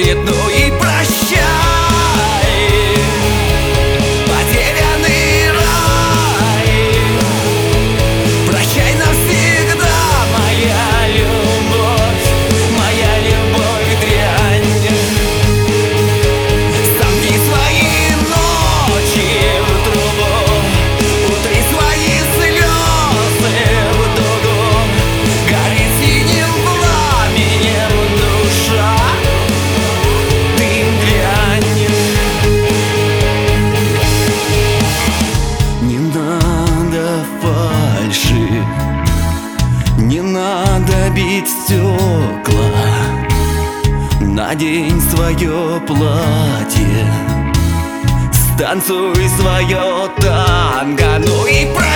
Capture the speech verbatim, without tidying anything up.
будет, ну и прощай. Потерянный рай, прощай навсегда, моя любовь, моя любовь дрянь. Замки свои ночи в трубу, утри свои слезы в дугу. Горит синим пламенем душа, ты глянь. Не надо фальши, не надо бить стекла. Надень свое платье, станцуй свое танго, ну и прощай.